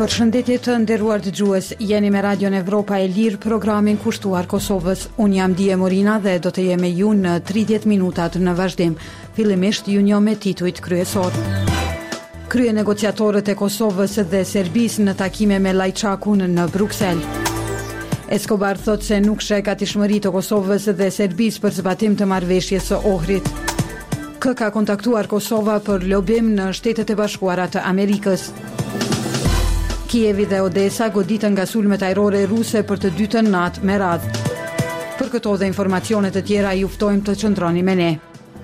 Përshëndetje të nderuar dëgjues, jeni me Radion Evropa e Lirë, programin kushtuar Kosovës. Unë jam Dije Morina dhe do të jem me ju në 30 minutat në vazhdim. Fillimisht ju njoh me titujt kryesor. Krye negociatorët e Kosovës dhe Serbisë në takime me Lajçakun në Bruksel. Escobar thot se nuk sheh gatishmëri të Kosovës dhe Serbisë për zbatim të marrëveshjes së Ohrit. Ka kontaktuar Kosova për lobim në Shtetet e Bashkuara të Amerikës. Kievi dhe Odesa goditën nga sulmet ajrore ruse për të dytën natë me radhë. Për këto dhe informacionet të tjera ju ftojmë të qëndroni me ne.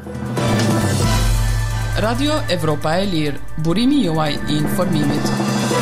Radio Evropa e Lirë, burimi juaj I informimit.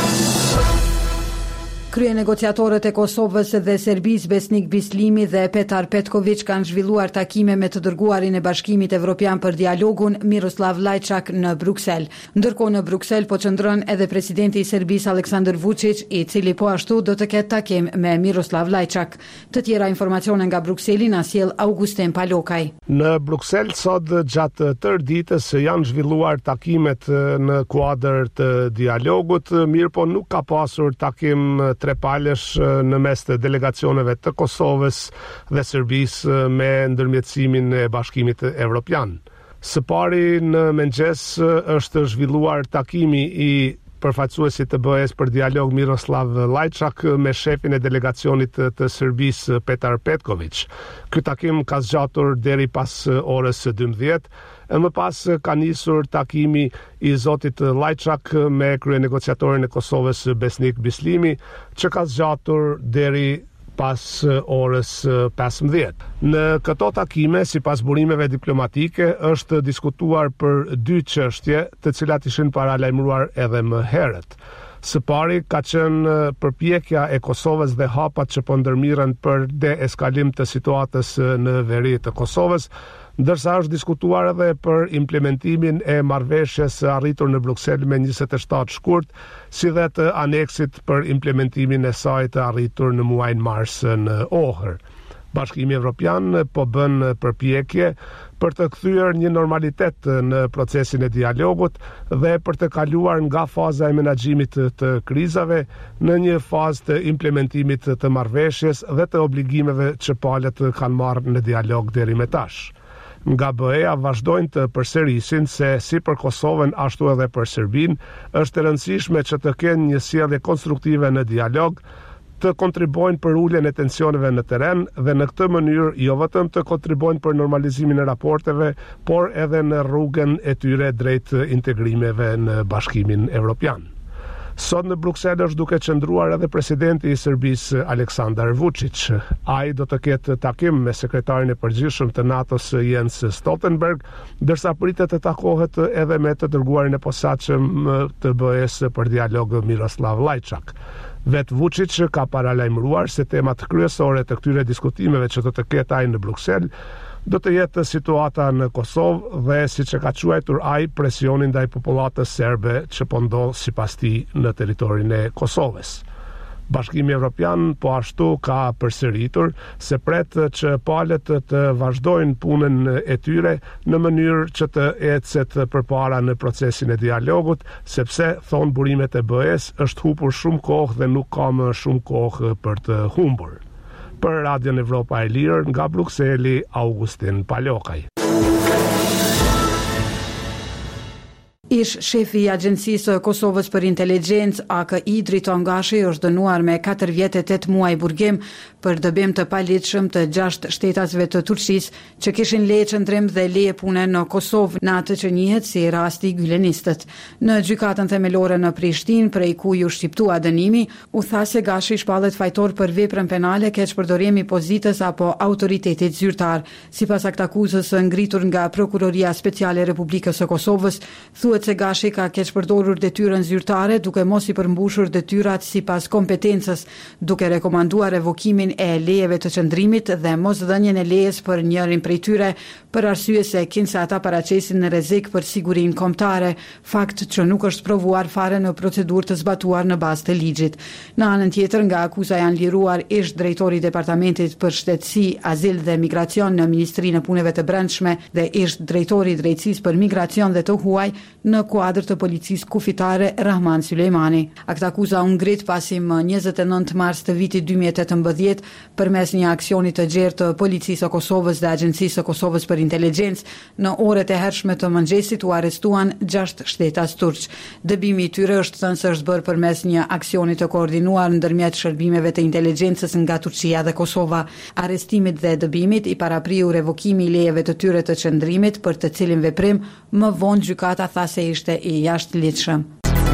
Krye negociatorët e Kosovës dhe Serbisë Besnik Bislimi dhe Petar Petković kanë zhvilluar takime me të dërguarin e Bashkimit Evropian për dialogun Miroslav Lajçak në Bruksel. Ndërkohë në Bruksel po qëndron edhe presidenti I Serbisë Aleksandar Vučić, I cili po ashtu do të ketë takim me Miroslav Lajçak. Të tjera informacione nga Brukseli na sjell Augustin Palokaj. Në Bruksel sot gjatë tërë ditës janë zhvilluar takimet në kuadër të dialogut, mirë po nuk ka pasur takim trepalësh në mes të delegacioneve të Kosovës dhe Serbisë me ndërmjetësimin e Bashkimit Evropian. Së pari në mëngjes është zhvilluar takimi I përfaqësuesit të BE-s për dialog Miroslav Lajçak me shefin e delegacionit të Serbisë Petar Petković. Ky takim ka zgjatur deri pas orës 12. E më pas ka nisur takimi I zotit Lajçak me kryenegociatorin e Kosovës Besnik Bislimi, që ka zgjatur deri pas orës 15. Në këto takime, sipas burimeve diplomatike, është diskutuar për dy çështje, të cilat ishin paralajmëruar edhe më herët. Së pari ka qenë përpjekja e Kosovës dhe hapat që po ndërmirën për deeskalim të situatës në veri të Kosovës, ndërsa është diskutuar edhe për implementimin e marrëveshjes arritur në Bruksel me 27 shkurt, si dhe të aneksit për implementimin e saj të arritur në muajin mars në Ohër. Bashkimi Evropian po bën përpjekje për të kthyer një normalitet në procesin e dialogut dhe për të kaluar nga faza e menaxhimit të krizave në një fazë të implementimit të marrëveshjes dhe të obligimeve që palët kanë marrë në dialog deri më tash. Nga BE-ja vazhdojnë të përsërisin se si për Kosovën ashtu edhe për Serbinë është e rëndësishme që të kenë një sjellje konstruktive në dialog, të kontribojnë për uljen e tensioneve në teren dhe në këtë mënyrë jo vetëm të kontribojnë për normalizimin e raporteve, por edhe në rrugën e tyre drejt integrimeve në Bashkimin Evropian. Sot në Bruksel është duke qëndruar edhe presidenti I Serbisë Aleksandar Vučić. Ai do të ketë takim me sekretarin e përgjithshëm të NATO-s Jens Stoltenberg, ndërsa pritet të takohet edhe me të dërguarin e posaçëm të BE-s për dialog Miroslav Lajçak. Vet Vučić ka paralajmëruar se temat kryesore të këtyre diskutimeve që do të ketë ai në Bruksel do të jetë situata në Kosovë dhe siç e ka quajtur ai presionin ndaj popullatës serbe që po ndodh sipas tij në territorin e Kosovës. Bashkimi Evropian po ashtu ka përsëritur se pret që palët të vazhdojnë punën e tyre në mënyrë që të ecet përpara në procesin e dialogut, sepse thon burimet e BE-s është humbur shumë kohë dhe nuk ka më shumë kohë për të humbur. Për Radion Evropa e Lirë nga Brukseli, Augustin Palokaj. Ish shefi I Agjencisë Kosovës për Inteligjencë AKI Driton Gashi është dënuar me 4 vjet e 8 muaj burgim për dëbim të paligjshëm të 6 shtetasve të Turqisë që kishin leje qëndrim dhe leje pune në Kosovë në atë që njihet si rasti Gylenistët. Në gjykatën themelore në Prishtinë, prej ku ju shqiptua dënimi, u tha se Gashi shpallet fajtor për veprën penale keqpërdorimi pozitës apo autoritetit zyrtar. Sipas aktakuzës ngritur nga Prokuroria Speciale e Republikës së Kosovës, thuhet se Gashi ka keqpërdorur detyrën zyrtare duke mos I përmbushur detyrat sipas kompetencës, duke rekomanduar revokimin dhënien e lejeve të qëndrimit dhe mosdhënien e lejes për njërin prej tyre për arsye se kinë se ata paraqesin në rrezik për sigurinë kombëtare, fakt që nuk është provuar fare në procedurë të zbatuar në bazë të ligjit. Në anën tjetër, nga akuza janë liruar ish drejtori i Departamentit për Shtetësi, Azil dhe Migracion në Ministrinë e Punëve të Brendshme dhe ish drejtori i Drejtësisë për Migracion dhe të Huaj në kuadër të policisë kufitare Rahman Sulejmani. Akt akuza u ngrit pasi më 29 mars të vitit 2018 përmes një aksioni të gjerë të Policisë së Kosovës dhe Agjencisë së Kosovës për Inteligjencë, në orët e hershme të mëngjesit u arrestuan 6 shtetas turq. Dëbimi i tyre është thënë se është bërë përmes një aksioni të koordinuar ndërmjet shërbimeve të inteligjencës nga Turqia dhe Kosova. Arrestimit dhe dëbimit i parapriu revokimi i lejeve të tyre të qëndrimit, për të cilin veprim më vonë gjykata tha se ishte i jashtëligjshëm.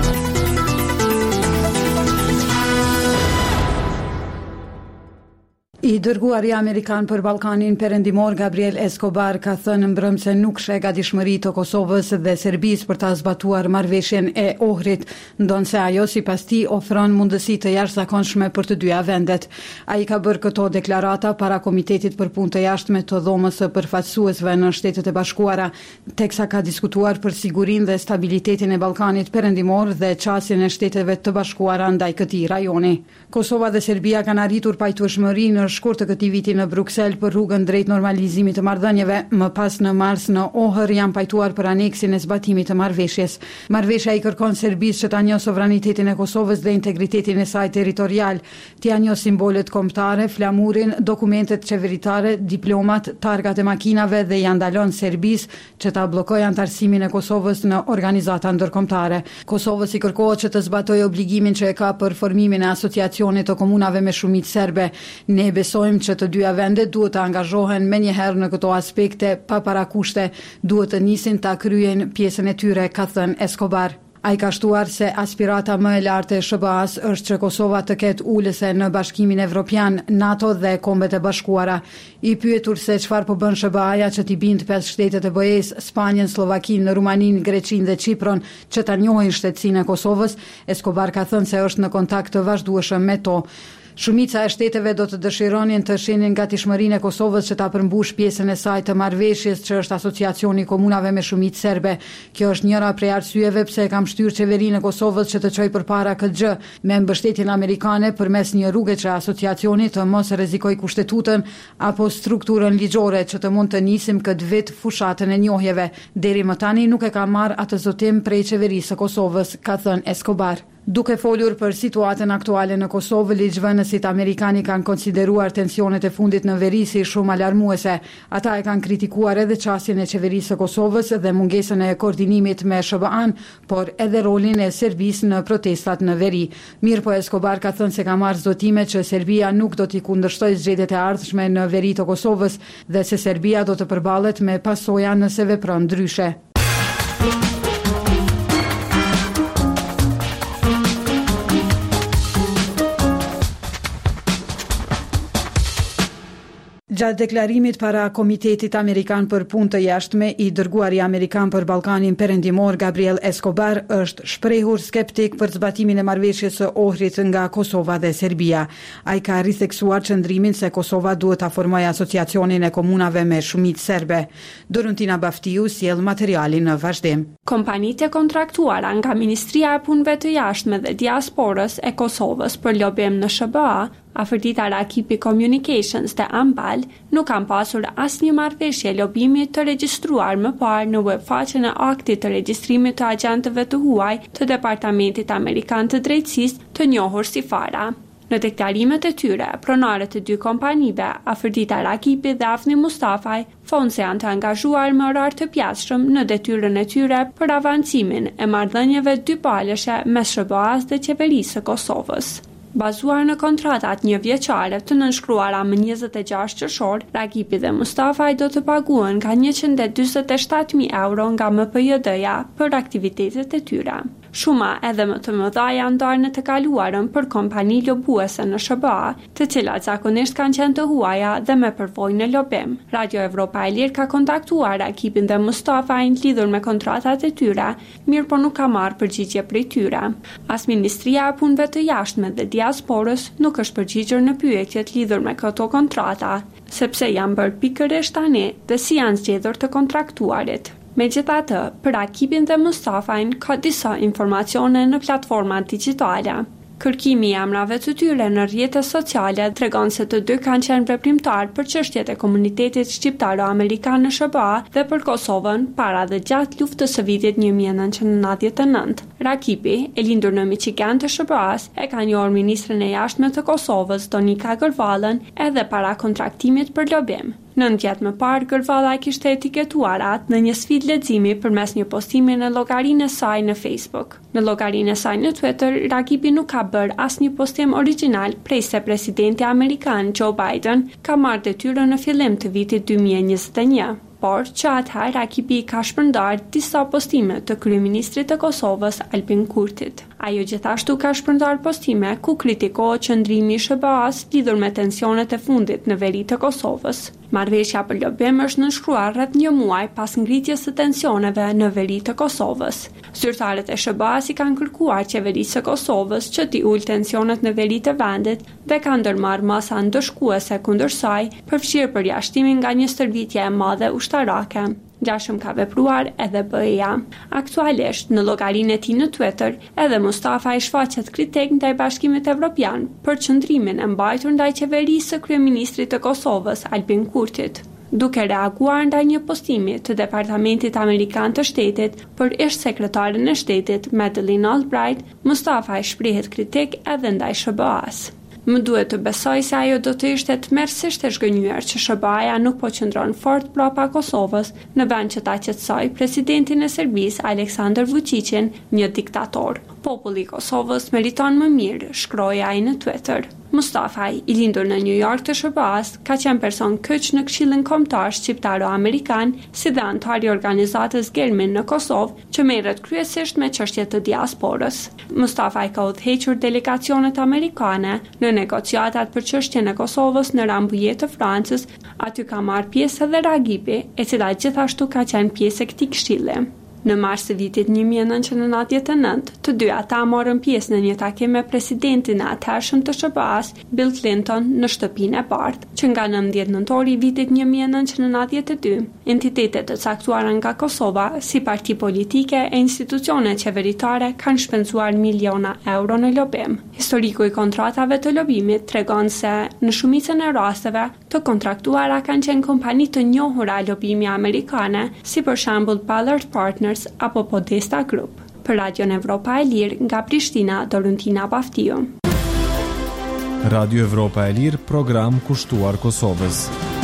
I dërguari amerikan për Ballkanin Perëndimor Gabriel Escobar ka thënë mbrëm se nuk sheh gatishmëri të Kosovës dhe Serbisë për ta zbatuar marrëveshjen e Ohrit, ndonse ajo sipas tij ofron mundësi të jashtëzakonshme për të dyja vendet. Ai ka bërë këto deklarata para Komitetit për Punë të Jashtme të Dhomës së Përfaqësuesve në Shtetet e Bashkuara, teksa ka diskutuar për sigurinë dhe stabilitetin e Ballkanit Perëndimor dhe çësjen e Shteteve të Bashkuara ndaj këtij rajoni. Kosova dhe Serbia kanë arritur pajtueshmëri në shkurt të këtij viti në Bruksel për rrugën drejt normalizimit të marrëdhënieve. Më pas në mars në Ohër janë pajtuar për aneksin e zbatimit të marrëveshjes. Marrëveshja i kërkon Serbisë që ta njohë sovranitetin e Kosovës dhe integritetin e saj territorial, t'i njohë simbolet kombëtare, flamurin, dokumentet qeveritare, diplomat, targat e makinave dhe ja ndalon Serbisë që ta bllokojë antarësimin e Kosovës në organizata ndërkombëtare. Kosovës i kërkohet që të zbatojë obligimin që e ka për formimin e asociacionit të komunave me shumicë serbe. Ne besojmë që të dyja vendet duhet të angazhohen menjëherë në këto aspekte pa parakushte, duhet të nisin ta kryejnë pjesën e tyre, ka thënë Escobar. Ai ka shtuar se aspirata më e lartë e SBA-s është që Kosova të ketë ulëse në Bashkimin Evropian, NATO dhe Kombet e Bashkuara. I pyetur se çfarë po bën SBA-ja që t'i bindë 5 shtetet e BE-s, Spanjën, Slovakinë, Rumaninë, Greqinë dhe Çipron që ta njohin shtetësinë e Kosovës, Escobar ka thënë se është në kontakt të vazhdueshëm me to. Shumica e shteteve do të dëshironin të shenin gatishmërinë e Kosovës që ta përmbush pjesën e saj të marrëveshjes që është asociacioni i komunave me shumicë serbe. Kjo është njëra prej arsyeve pse e kam shtyrë qeverinë e Kosovës që të çojë përpara këtë gjë me mbështetjen amerikane përmes një rruge që asociacioni të mos rrezikojë kushtetutën apo strukturën ligjore që të mund të nisim këtë vit fushatën e njohjeve. Deri më tani nuk e ka marrë atë zotim prej qeverisë së Kosovës, ka thënë Escobar. Duke folur për situatën aktuale në Kosovë, ligjvënësit amerikani kanë konsideruar tensionet e fundit në veri si shumë alarmuese. Ata e kanë kritikuar edhe çësjen e qeverisë së Kosovës dhe mungesën e koordinimit me SBA-n, por edhe rolin e Serbisë në protestat në veri. Mirpo Escobar ka thënë se ka marrë zotime që Serbia nuk do t'i kundërshtojë zgjedhjet e ardhshme në veri të Kosovës dhe se Serbia do të përballet me pasoja nëse vepron ndryshe. Gjatë deklarimit para Komitetit Amerikan për Punë të Jashtme, i dërguari amerikan për Ballkanin Perëndimor Gabriel Escobar është shprehur skeptik për zbatimin e marrëveshjes së Ohrit nga Kosova dhe Serbia. Ai ka ritheksuar qëndrimin se Kosova duhet ta formojë asociacionin e komunave me shumicë serbe. Dorontina Baftiu sjell materialin në vazhdim. Kompanitë e kontraktuara nga Ministria e Punëve të Jashtme dhe Diasporës e Kosovës për lobim në SBA, afërdita Rakipi Communications dhe Ambal, nuk kanë pasur asnjë marrëveshje lobimi të regjistruar më parë në webfaqen e aktit të regjistrimit të agjentëve të huaj të Departamentit Amerikan të Drejtësisë, të njohur si FARA. Në deklarimet e tyre, pronarët e dy kompanive, afërdita Rakipi dhe Afni Mustafaj, thonë se janë të angazhuar me orar të pjashtëm në detyrën e tyre për avancimin e marrëdhënieve dypalëshe mes SBA-s dhe qeverisë së Kosovës. Bazuar në kontratat një vjeçare të nënshkruara më 26 qershor, Rakipi dhe Mustafaj do të paguhen ka 147.000 euro nga MPJD-ja për aktivitetet e tyre. Shuma edhe më të mëdha janë ndarë në të kaluarën për kompani lobuese në SBA, të cilat zakonisht kanë qenë të huaja dhe me përvojë në lobim. Radio Evropa e Lirë ka kontaktuar ekipin dhe Mustafajin lidhur me kontratat e tyre, mirë po nuk ka marrë përgjigje prej tyre. As Ministria e Punëve të Jashtme dhe Diasporës nuk është përgjigjur në pyetjet lidhur me këto kontrata, sepse janë bërë pikërisht tani dhe si janë zgjedhur të kontraktuarit. Megjithatë, për ekipin dhe Mustafajin ka disa informacione në platformat digjitale. Kërkimi i emrave të tyre në rrjetet sociale tregon se të dy kanë qenë veprimtar për çështjet e komunitetit shqiptaro-amerikan në SBA dhe për Kosovën para dhe gjatë luftës së vitit 1999. Rakipi, e lindur në Michigan të SBA-s, e ka njohur ministren e jashtme të Kosovës, Donika Gërvallën, edhe para kontraktimit për lobim. 9 vjet më parë, Gërvalla e kishte etiketuar atë në një sfidë leximi përmes një postimi në llogarinë e saj në Facebook. Në llogarinë e saj në Twitter, Rakipi nuk ka bërë asnjë postim origjinal prej se presidenti amerikan Joe Biden ka marrë detyrën në fillim të vitit 2021. Por që atëherë Rakipi ka shpërndar disa postime të kryeministrit të Kosovës Albin Kurtit. Ajo gjithashtu ka shpërndar postime ku kritikohet qëndrimi i SBA-s lidhur me tensionet e fundit në veri të Kosovës. Marrëveshja për lobim është nënshkruar rreth një muaj pas ngritjes së tensioneve në veri të Kosovës. Zyrtarët e SBA-s i kanë kërkuar qeverisë së Kosovës që t'i ulë tensionet në veri të vendit dhe kanë ndërmarrë masa ndëshkuese kundër saj, përfshirë përjashtimin nga një stërvitje e madhe ushtarake. Gjashëm ka vepruar edhe BE-ja. Aktualisht, në llogarinë e tij në Twitter, edhe Mustafa i shfaqet kritik ndaj Bashkimit Evropian për qëndrimin e mbajtur ndaj qeverisë së kryeministrit të Kosovës, Albin Kurtit. Duke reaguar ndaj një postimi të Departamentit Amerikan të Shtetit për ish-sekretaren e shtetit, Madeleine Albright, Mustafa i shprehet kritik edhe ndaj SBA-s. Më duhet të besoj se ajo do të ishte tmerrsisht e zhgënjur që SBA-ja nuk po qëndron fort brapa Kosovës në vend që ta qetësoj presidentin e Serbisë Aleksandar Vučićin, një diktator. Populli i Kosovës meriton më mirë, shkroi ai në Twitter. Mustafa, i lindur në New York të SBA-s, ka qenë person kyç në Këshillin Kombëtar Shqiptaro-Amerikan, si dhe antar i organizatës Gelmin në Kosovë, që merret kryesisht me çështje të diasporës. Mustafa ka udhëhequr delegacionet amerikane në negociatat për çështjen e Kosovës në Rambuje të Francës, aty ka marrë pjesë edhe Rakipi, e cila gjithashtu ka qenë pjesë e këtij këshilli. Në mars të vitit 1999, të dy ata morën pjesë në një takim me presidentin e atëhershëm të SBA-s, Bill Clinton, në shtëpinë e Bardh, që nga 19 nëntori i vitit 1992, entitetet të caktuara nga Kosova, si parti politike e institucione qeveritare, kanë shpenzuar miliona euro në lobim. Historiku i kontratave të lobimit tregon se në shumicën e rasteve të kontraktuara kanë qenë kompani të njohura lobimi amerikane, si për shembull Ballard Partners apo Podesta Group. Për Radion Evropa e Lirë, nga Prishtina, Doruntina Baftiu. Radio Evropa e Lirë, program kushtuar Kosovës.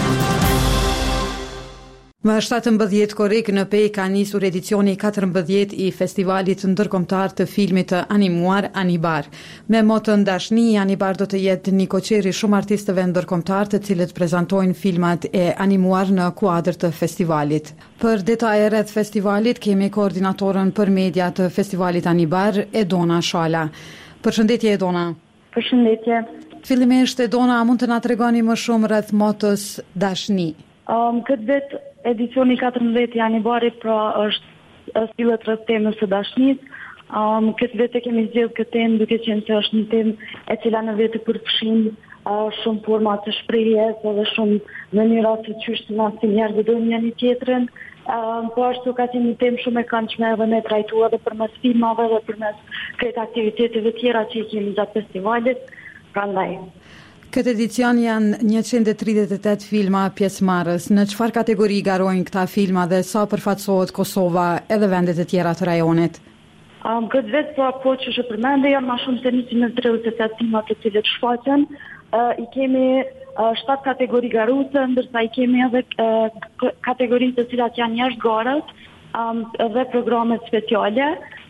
Më 17 korrik në Pejë ka nisur edicioni 14 i festivalit ndërkombëtar të filmit të animuar Anibar. Me motën Dashni, Anibar do të jetë një koqeri shumë artistëve ndërkombëtar të cilët prezantojnë filmat e animuar në kuadër të festivalit. Për detaje rreth festivalit kemi koordinatorën për media të festivalit Anibar, Edona Shala. Përshëndetje Edona. Përshëndetje. Fillimisht Edona, a mund të na tregoni më shumë rreth motës Dashni? Këtë vit edicioni 14 i Anibarit pra është sillet rreth temës së dashnisë. Këtë vit e kemi zgjedhur këtë temë duke qenë se është një temë e cila në vetë përfshin shumë forma të shprehjes edhe shumë mënyra të qysh të na si njerëz dojmë njëri tjetrin. Po ashtu ka qenë një temë shumë e këndshme edhe me trajtuar edhe përmes filmave dhe përmes këtyre aktiviteteve tjera që i kemi gjatë festivalit. Prandaj Këtë edicion janë 138 filma pjesëmarrës. Në çfarë kategori garojnë këta filma dhe sa përfaqësohet Kosova edhe vendet e tjera të rajonit? Këtë vetë po që që përmende janë ma shumë se 138 filma të cilët shfaqen. I kemi 7 kategori garuese, ndërsa i kemi edhe kategori të cilat janë jashtë garës dhe programet speciale.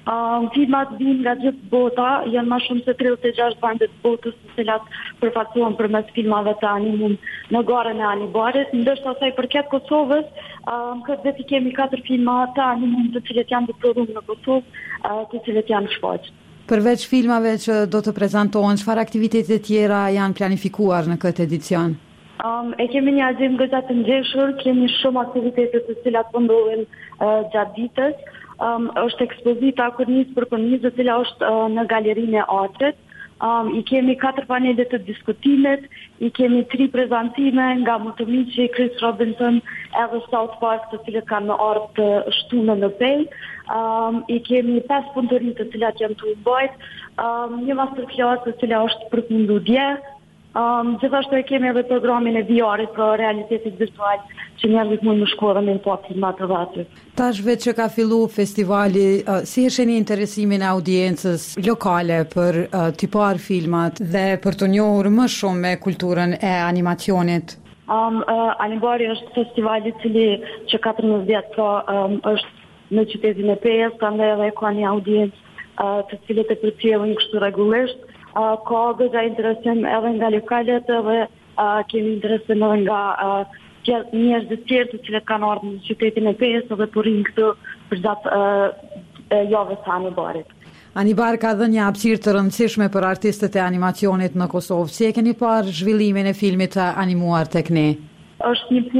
Filmat vinë nga gjithë bota, janë më shumë se 36 vende të botës të cilat përfaqësohen përmes filmave të animum në garën e Anibarit. Ndërsa sa i përket Kosovës, këtë vit kemi 4 filma të animum të cilët janë të prodhuar në Kosovë, të cilët janë shfaq. Përveç filmave që do të prezantohen, çfarë aktivitete tjera janë planifikuar në këtë edicion? E kemi një agim gëzat të ngjeshur, kemi shumë aktivitete të cilat po ndodhin gjatë ditës. Është ekspozita kornizë për kornizë, e cila është në galerinë e Artit. I kemi 4 panele të diskutimit, i kemi 3 prezantime nga motomiqi Chris Robinson edhe South Park, të cilët kanë në ardhur të shtunë në pej. I kemi 5 punëtori të cilat janë të mbajt, një masterclass e cila është përfunduar dje. Gjithashtu e kemi edhe programin e VR-it për realitetit virtual që njerëzit mund të shkojnë në pa filmat të aty. Tash vetë që ka fillu festivali, si e sheni interesimin e audiencës lokale për t'i parë filmat dhe për të njohur më shumë me kulturën e animacionit? Anibari është festivali që 14 vjet është në qytetin e Pejës, prandaj edhe ka një audiencë të cilët e përcjellin kështu rregullisht. Ka gëza interesim edhe nga lokalet edhe kemi interesim edhe nga njerëz të tjerë të cilët kanë ardhur në qytetin e Pejës edhe po rrinë këtu për gjatë javës së Anibarit. Anibar ka dhënë një hapësirë të rëndësishme për artistët e animacionit në Kosovë. Si e keni parë zhvillimin e filmit të animuar tek ne? Është një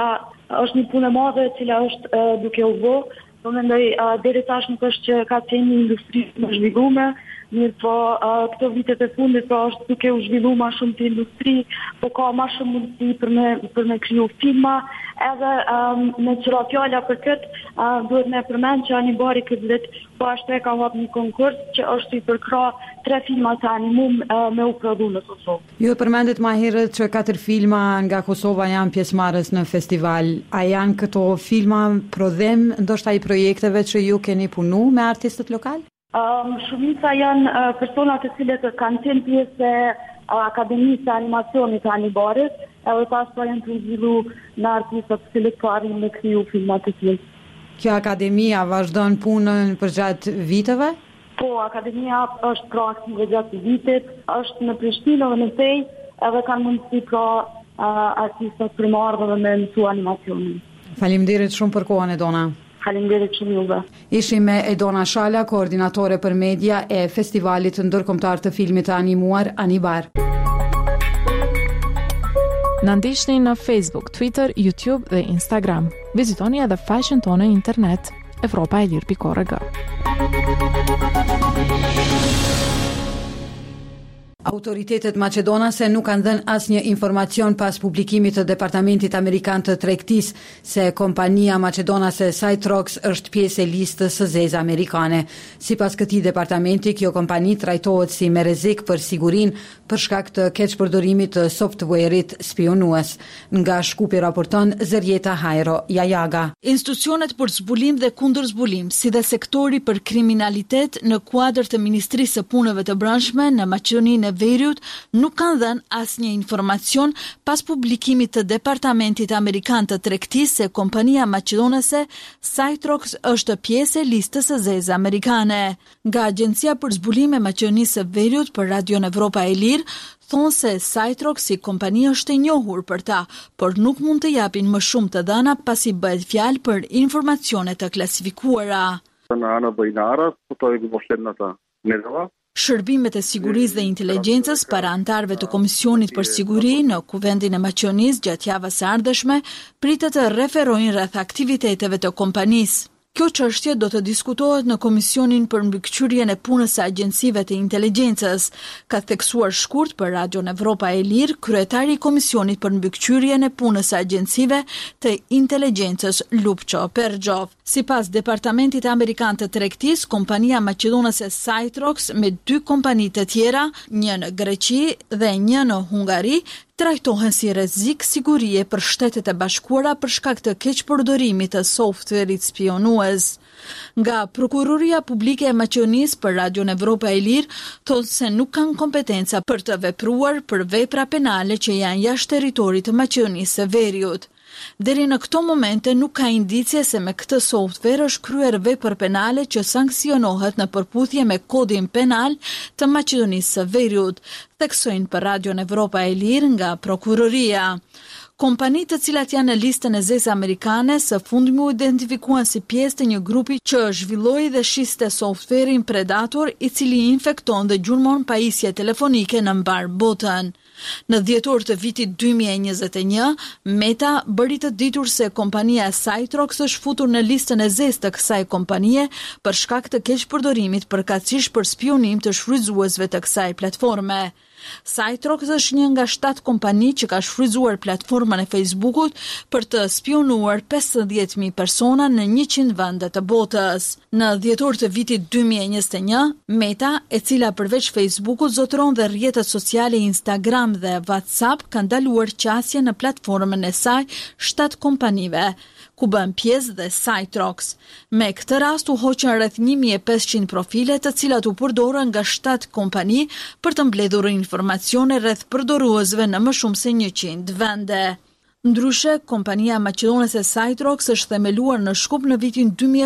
punë e madhe e cila është duke u bë. Po mendoj deri tash nuk është që ka qenë një industri më zhvilluar, mirë po këto vitet e fundit është duke u zhvilluar më shumë të industri, po ka më shumë mundësi për me kriju filma, edhe me qëra fjalla për këtë duhet me përmend që Anibari këtë vit po ashtu e ka hapur një konkurs që është i përkra 3 filma të animum me u prodhu në Kosovë. Ju përmendet më herët që 4 filma nga Kosova janë pjesëmarrës në festival. A janë këto filma prodhim ndoshta i projekteve që ju keni punu me artistët lokal? Shumica janë persona të cilët kanë qenë pjesë e Akademisë së Animacionit të Anibarit, edhe pas po janë të zhvilluar në artistët të cilët po arrin me kriju filma të tillë. Kjo akademia vazhdon punën përgjatë viteve? Po, akademia është proaktive gjatë vitit, është në Prishtinë dhe në Pejë, edhe kanë mundësi artistët primarë dhe me mësu animacionin. Faleminderit shumë për kohën, Edona. Faleminderit shumë juve. Ishim me Edona Shala, koordinatore për media e Festivalit ndërkombëtar të filmit të animuar Anibar. Na ndiqni në Facebook, Twitter, YouTube dhe Instagram. Vizitoni edhe faqen tonë në internet evropaelir.org. Autoritetet maqedonase nuk kanë dhënë asnjë informacion pas publikimit të Departamentit Amerikan të Tregtisë se kompania maqedonase Cytrox është pjesë e listës së zezë amerikane. Sipas këtij departamenti, kjo kompani trajtohet si me rrezik për sigurinë për shkak të keqpërdorimit të software-it spionues. Nga Shkupi raporton Zërjeta Hajro Jajaga. Institucionet për zbulim dhe kundër zbulim, si dhe sektori për kriminalitet në kuadër të Ministrisë së Punëve të Brendshme në Maqedoninë Veriut nuk kanë dhënë asnjë informacion pas publikimit të Departamentit Amerikan të Tregtisë se kompania maqedonase Cytrox është pjesë e listës së zezë amerikane. Nga Agjencia për Zbulim e Maqedonisë së Veriut për Radion Evropa e Lirë thonë se Cytrox si kompani është e njohur për ta, por nuk mund të japin më shumë të dhëna pasi bëhet fjalë për informacione të klasifikuara. Në anë bojnare, po të Shërbimet e sigurisë dhe inteligjencës para antarëve të Komisionit për Siguri në Kuvendin e Maqedonisë gjatë javës së ardhshme pritet të referojnë rreth aktiviteteve të kompanisë. Kjo çështje do të diskutohet në Komisionin për mbikëqyrjen e punës së agjencive të inteligjencës, ka theksuar shkurt për Radion Evropa e Lirë kryetari i Komisionit për mbikëqyrjen e punës së agjencive të inteligjencës Lupço Perxov. Sipas Departamentit Amerikan të Tregtisë, kompania maqedonase Cytrox me 2 kompani të tjera, një në Greqi dhe një në Hungari, trajtohen si rrezik sigurie për Shtetet e Bashkuara për shkak të keqpërdorimit të software-it spionues. Nga Prokuroria Publike e Maqedonisë për Radion Evropa e Lirë thonë se nuk kanë kompetenca për të vepruar për vepra penale që janë jashtë territorit të Maqedonisë së Veriut. Deri në këto momente nuk ka indicie se me këtë software është kryer vepër penale që sanksionohet në përputhje me kodin penal të Maqedonisë së Veriut, theksojnë për Radion Evropa e Lirë nga prokuroria. Kompanitë të cilat janë në listën e zezë amerikane së fundmi u identifikuan si pjesë të një grupi që zhvilloi dhe shiste softverin Predator, i cili infekton dhe gjurmon pajisje telefonike në mbar botën. Në dhjetor të vitit 2021, Meta bëri të ditur se kompania Cytrox është futur në listën e zezë të kësaj kompanie për shkak të keqpërdorimit përkatësisht për spionim të shfrytëzuesve të kësaj platforme. Cytrox është një nga 7 kompani që ka shfrytzuar platformën e Facebookut për të spionuar 50.000 persona në 100 vende të botës. Në dhjetor të vitit 2021, Meta, e cila përveç Facebookut zotëron dhe rrjetet sociale Instagram dhe WhatsApp, ka ndaluar qasje në platformën e saj 7 kompanive, ku bën pjesë dhe Cytrox. Me këtë rast u hoqën rreth 1500 profile, të cilat u përdorën nga 7 kompani për të mbledhur informacione rreth përdoruesve në më shumë se 100 vende. Ndryshe, kompania maqedonese Cytrox është themeluar në Shkup në vitin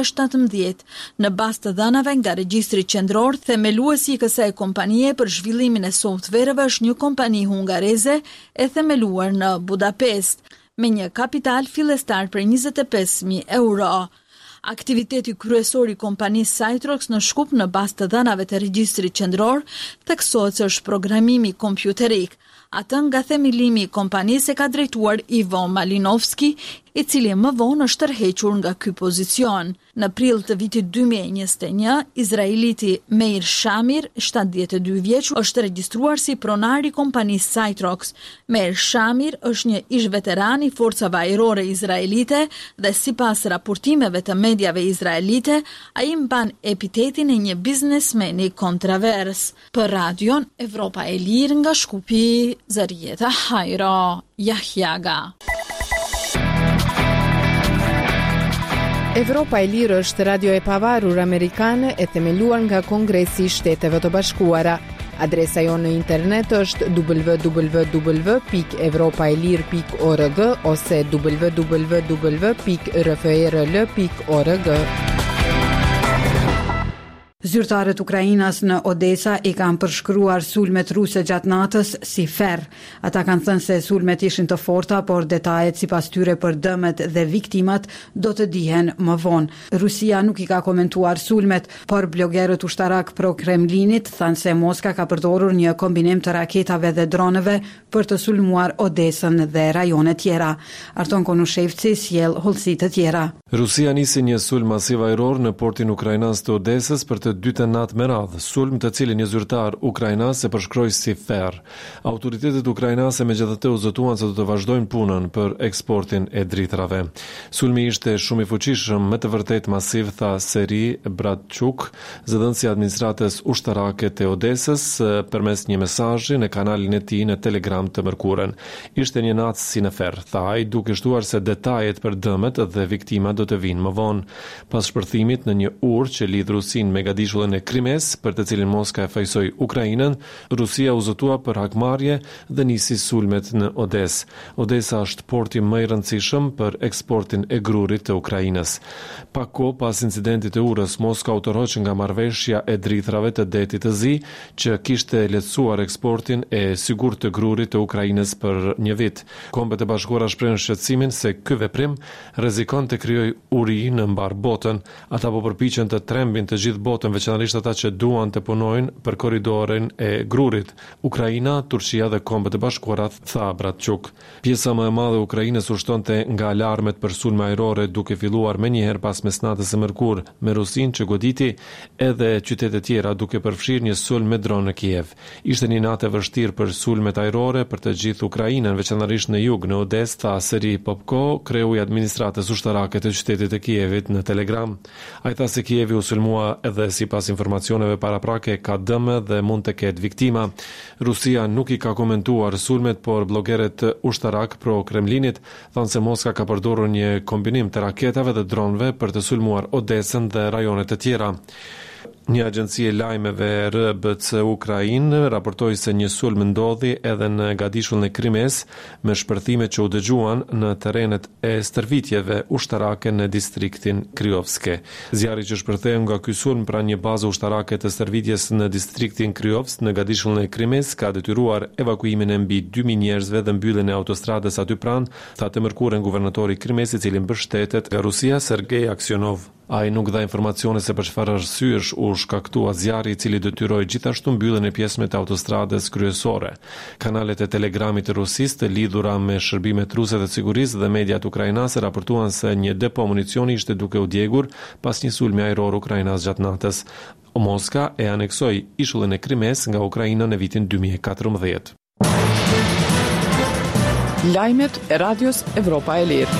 2017, në bazë të dhënave nga regjistri qendror. Themeluesi i kësaj kompanie për zhvillimin e softvereve është një kompani hungareze e themeluar në Budapest, me një kapital fillestar për 25.000 euro. Aktiviteti kryesor i kompanisë Cytrox në Shkup në bazë të dhënave të regjistrit qendror theksohet se është programimi kompjuterik. Atë nga themelimi i kompanisë e ka drejtuar Ivo Malinovski, i cili më vonë është tërhequr nga ky pozicion. Në prill të vitit 2021, izraeliti Meir Shamir, 72 vjeç, është regjistruar si pronar i kompanisë Cytrox. Meir Shamir është një ish veteran i forcave ajrore izraelite dhe sipas raportimeve të mediave izraelite, ai mban epitetin e një biznesmeni kontrovers. Për Radion Evropa e Lirë nga Shkupi, Zarieta Hajro Jahjaga. Evropa e Lirë është radio e pavarur amerikane e themeluar nga Kongresi i Shteteve të Bashkuara. Adresa jonë në internet është www.evropaelir.org ose www.rfrl.org. Zyrtarët Ukrainas në Odesa i kanë përshkruar sulmet ruse gjatë natës si ferr. Ata kanë thënë se sulmet ishin të forta, por detajet sipas tyre për dëmet dhe viktimat do të dihen më vonë. Rusia nuk i ka komentuar sulmet, por blogerët ushtarak pro-Kremlinit thanë se Moska ka përdorur një kombinim të raketave dhe droneve për të sulmuar Odesën dhe rajone tjera. Arton Konushevci sjell hollësi të tjera. Rusia nisi një sulm masiv ajror në portin ukrainas të Odesës për të dytën natë me radhë, sulm të cilin një zyrtar ukrainas e përshkroi si ferr. Autoritetet ukrainase megjithatë u zotuan se do të vazhdojnë punën për eksportin e dritrave. Sulmi ishte shumë i fuqishëm, me të vërtetë masiv, tha Seri Bratchuk, zëdhënësi i administratës ushtarake të Odesës, përmes një mesazhi në kanalin e tij në Telegram të mërkurën. Ishte një natë si në ferr, tha ai, duke shtuar se detajet për dëmet dhe viktimat do të vinë më vonë. Pas shpërthimit në një urë që lidh Rusinë me gadishullin e Krimes, për të cilin Moska e fajsoi Ukrainën, Rusia u zotua për hakmarrje dhe nisi sulmet në Odesë. Odesa është porti më i rëndësishëm për eksportin e grurit të Ukrainës. Pak kohë pas incidentit të urës, Moska u tërhoq nga marrëveshja e drithrave të Detit të Zi, që kishte lehtësuar eksportin e sigurt të grurit të Ukrainës për një vit. Kombet e Bashkuara shprehin shqetësimin se ky veprim rrezikon të krijojë uri në mbar botën. Ata po përpiqen të trembin të gjithë botën, veçanërisht ata që duan të punojnë për korridorin e grurit. Ukraina, Turqia dhe Kombet e Bashkuara, tha Bratchuk. Pjesa më e madhe e Ukrainës u shtonte nga alarmet për sulme ajrore, duke filluar menjëherë pas mesnatës së mërkurë me Rusinë që goditi edhe qytete tjera, duke përfshirë një sulm me dronë në Kiev. Ishte një natë e vështirë për sulmet ajrore për të gjithë Ukrainën, veçanërisht në jug, në Odesë, tha Seri Popko, kreu i administratës ushtarake të qytetit të Kievit në Telegram. Ai tha se Kievi u sulmua edhe sipas informacioneve paraprake ka dëme dhe mund të ketë viktima. Rusia nuk i ka komentuar sulmet, por blogerët ushtarak pro Kremlinit thanë se Moska ka përdorur një kombinim të raketave dhe dronëve për të sulmuar Odesën dhe rajonet e tjera. Një agjenci e lajmeve RBC Ukrainë raportoi se një sulm ndodhi edhe në gadishullin e Krimes me shpërthime që u dëgjuan në terrenet e stërvitjeve ushtarake në distriktin Kryovske. Zjarri që shpërtheu nga ky sulm pranë një baze ushtarake të stërvitjes në distriktin Kryovsk në gadishullin e Krimes ka detyruar evakuimin e mbi 2000 njerëzve dhe mbylljen e autostradës aty pranë, tha të mërkurën guvernatori i Krimes, i cili mbështetet nga Rusia, Sergej Aksionov. Ai nuk dha informacione se për çfarë arsyesh u shkaktua zjarri, i cili detyroi gjithashtu mbylljen e pjesëve të autostradës kryesore. Kanalet e Telegramit të Rusisë të lidhura me shërbimet ruse të sigurisë dhe mediat ukrainase raportuan se një depo municioni ishte duke u djegur pas një sulmi ajror ukrainas gjatë natës. Moska e aneksoi ishullin e Krimes nga Ukraina në vitin 2014. Lajmet e Radios Evropa e Lirë.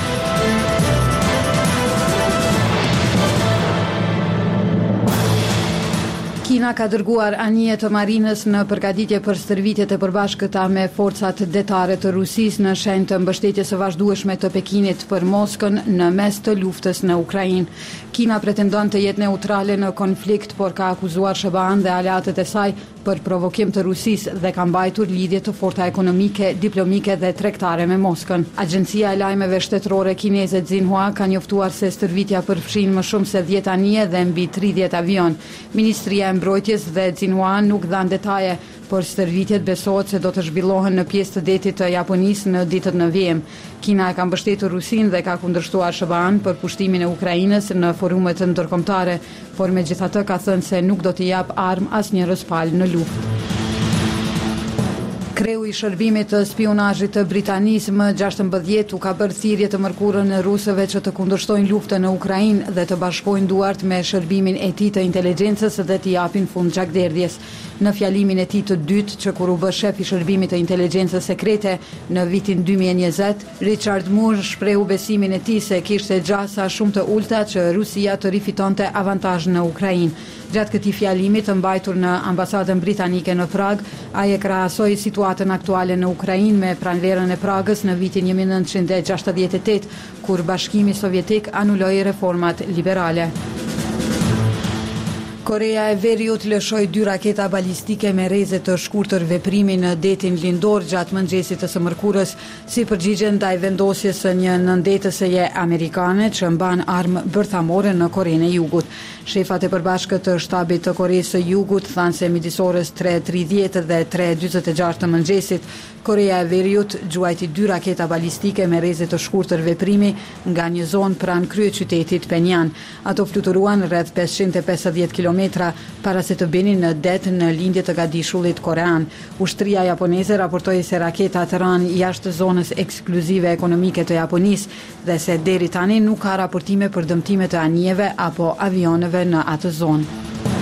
Kina ka dërguar anije të marinës në përgatitje për stërvitjet e përbashkëta me forcat detare të Rusisë në shenjë të mbështetjes së vazhdueshme të Pekinit për Moskën në mes të luftës në Ukrainë. Kina pretendon të jetë neutrale në konflikt, por ka akuzuar SBA-n dhe aleatët e saj për provokim të Rusisë dhe ka mbajtur lidhje të forta ekonomike, diplomike dhe tregtare me Moskën. Agjencia e lajmeve shtetërore kineze Xinhua ka njoftuar se stërvitja përfshin më shumë se 10 anije dhe mbi 30 avion. Ministria e Mbrojtjes dhe Xinhua nuk dhan detaje, por stërvitjet besohet se do të zhvillohen në pjesë të detit të Japonisë në ditët në vijim. Kina e ka mbështetur Rusinë dhe ka kundërshtuar SBA-n për pushtimin e Ukrainës në forumet ndërkombëtare, por megjithatë ka thënë se nuk do t'i jap armë asnjërs palë në luftë. Kreu i shërbimit të spionazhit të Britanisë M16 u ka bërë thirrje të mërkurën në rusëve që të kundërshtojnë luftën në Ukrainë dhe të bashkojnë duart me shërbimin e tij të inteligjencës dhe t'i japin fund gjakderdhjes. Në fjalimin e tij të dytë, që kur u bë shef i shërbimit të inteligjencës sekrete në vitin 2020, Richard Moore shprehu besimin e tij se kishte gjasa shumë të ulta që Rusia të rifitonte avantazh në Ukrainë. Gjatë këtij fjalimi të mbajtur në ambasadën britanike në Prag, ai e krahasoi situatën aktuale në Ukrainë me pranverën e Pragës në vitin 1968, kur Bashkimi Sovjetik anuloi reformat liberale. Korea e Veriut lëshoi 2 raketa balistike me rreze të shkurtër veprimi në detin lindor gjatë mëngjesit të së mërkurës, si përgjigje ndaj vendosjes së një nëndetëseje amerikane që mban armë bërthamore në Korenë e Jugut. Shefat e përbashkët të shtabit të Koreas së Jugut thanë se midis orës 3:30 dhe 3:46 të mëngjesit, Korea e Veriut gjuajti 2 raketa balistike me rreze të shkurtër veprimi nga një zonë pranë kryeqytetit Penjan. Ato fluturuan rreth 550 kilometra para se të binin në det në lindje të gadishullit korean. Ushtria japoneze raportoi se raketat ranë jashtë zonës ekskluzive ekonomike të Japonisë dhe se deri tani nuk ka raportime për dëmtime të anijeve apo avioneve në atë zonë.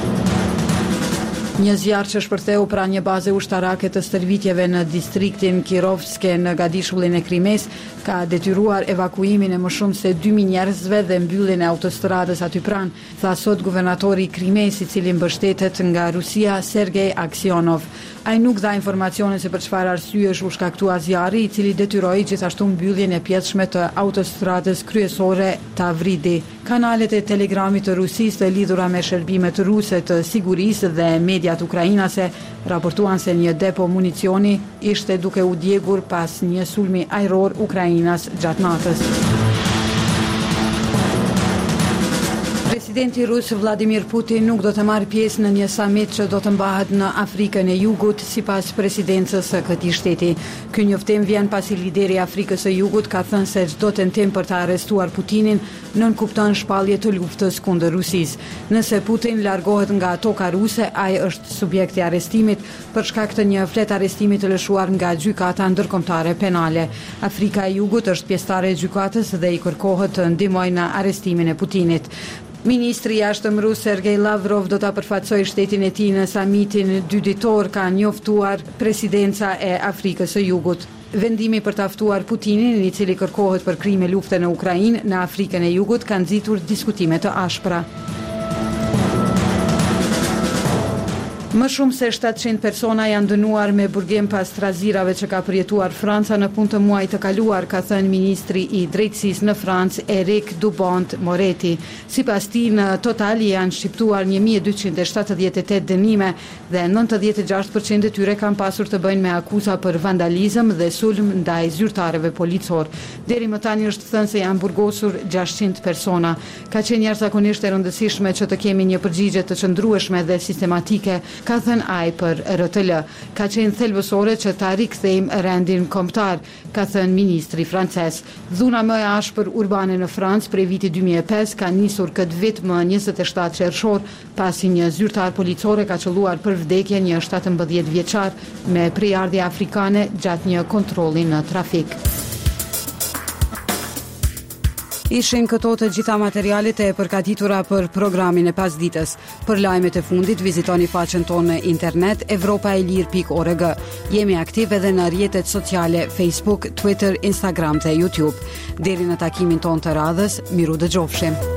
Një zjarr që shpërtheu pra një baze ushtarake të stërvitjeve në distriktin Kirovske në gadishullin e Krimes ka detyruar evakuimin e më shumë se 2000 njerëzve dhe mbylljen e autostradës aty pranë, tha sot guvernatori i Krimes, i cili mbështetet nga Rusia, Sergej Aksionov. Ai nuk dha informacione se për çfarë arsyesh u shkaktua zjarri, i cili detyroi gjithashtu mbylljen e pjesëshme të autostradës kryesore Tavridi. Kanalet e Telegramit të Rusisë të lidhura me shërbimet ruse të sigurisë dhe mediat ukrainase raportuan se një depo municioni ishte duke u djegur pas një sulmi ajror ukrainas gjatë natës. Presidenti rus Vladimir Putin nuk do të marrë pjesë në një summit që do të mbahet në Afrikën e Jugut sipas presidencës së këtij shteti. Ky njoftim vjen pasi lideri i Afrikës së Jugut ka thënë se çdo tentim për të arrestuar Putinin nënkupton shpallje të luftës kundër Rusisë. Nëse Putin largohet nga toka ruse, ai është subjekt i arrestimit për shkak të një flet arrestimi të lëshuar nga gjykata ndërkombëtare penale. Afrika e Jugut është pjesëtare e gjykatës dhe i kërkohet të ndihmojë në arrestimin e Putinit. Ministri i jashtëm rus Sergej Lavrov do ta përfaqësojë shtetin e tij në samitin 2 ditor, ka njoftuar presidenca e Afrikës së Jugut. Vendimi për ta ftuar Putinin, i cili kërkohet për krime lufte në Ukrainë, në Afrikën e Jugut ka nxitur diskutime të ashpra. Më shumë se 700 persona janë dënuar me burgim pas trazirave që ka përjetuar Franca në punë të muajit të kaluar, ka thënë ministri i drejtësisë në Francë, Eric Dupont-Moretti. Sipas tij, në total janë shqiptuar 1278 dënime dhe 96% e tyre kanë pasur të bëjnë me akuza për vandalizëm dhe sulm ndaj zyrtarëve policor. Deri më tani është thënë se janë burgosur 600 persona. Ka qenë jashtëzakonisht e rëndësishme që të kemi një përgjigje të qëndrueshme dhe sistematike, ka thënë ai për RTL. Ka qenë thelbësore që ta rikthejmë rendin kombëtar, ka thënë ministri francez. Dhuna më e ashpër urbane në Francë prej vitit 2005 ka nisur këtë vit më 27 qershor, pasi një zyrtar policore ka qelluar për vdekje një 17 vjeçar me prejardhje afrikane gjatë një kontrolli në trafik. Ishin këto të gjitha materialet e përgatitura për programin e pasditës. Për lajmet e fundit vizitoni faqen tonë në internet evropaelir.org. Jemi aktiv edhe në rrjetet sociale Facebook, Twitter, Instagram dhe YouTube. Deri në takimin tonë të radhës, miru dëgjofshim.